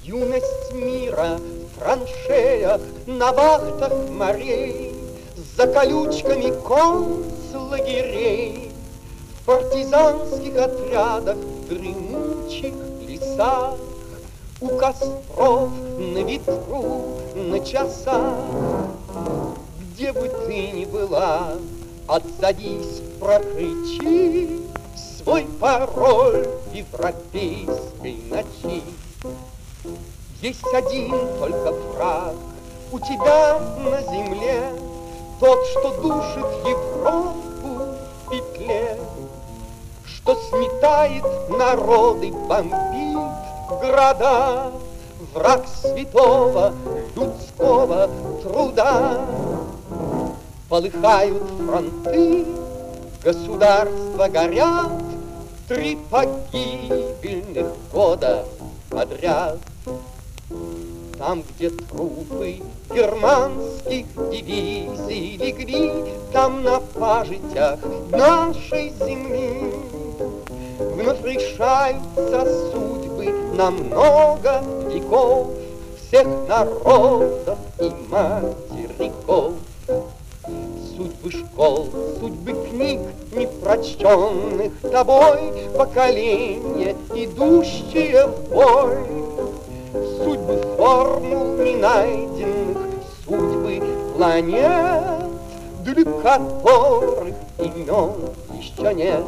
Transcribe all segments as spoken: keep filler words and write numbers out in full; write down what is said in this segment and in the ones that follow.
Юность мира в траншеях, на вахтах морей, за колючками концлагерей, в партизанских отрядах, в дремучих лесах, у костров, на ветру, на часах. Где бы ты ни была, отзовись, прокричи свой пароль европейской ночи. Есть один только враг у тебя на земле, тот, что душит Европу в петле, что сметает народы, бомбит города, враг святого людского труда. Полыхают фронты, государства горят, три погибельных года подряд. Там, где трупы германских дивизий легли, там на пажитях нашей земли вновь решаются судьбы на много веков всех народов и материков. Судьбы школ, судьбы книг, непрочтенных тобой, поколения, идущие в бой, судьбы формул ненайденных, судьбы планет, для которых имен еще нет.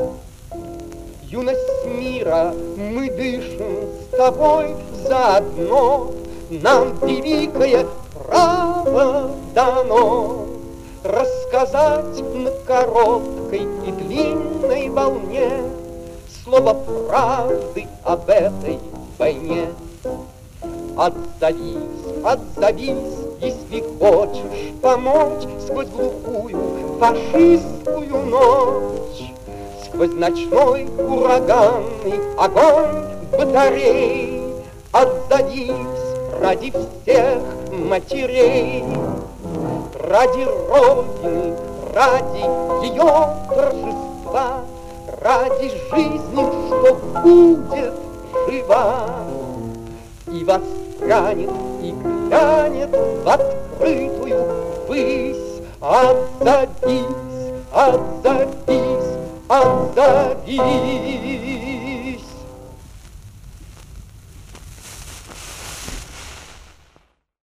Юность мира, мы дышим с тобой заодно, нам великое право дано рассказать на короткой и длинной волне слово правды об этой войне. Отзовись, отзовись, если хочешь помочь сквозь глухую фашистскую ночь, сквозь ночной ураганный огонь батарей. Отзовись ради всех матерей, ради Родины, ради ее торжества, ради жизни, что будет жива и воспрянет, и глянет в открытую высь. Отзовись, отзовись, отзовись.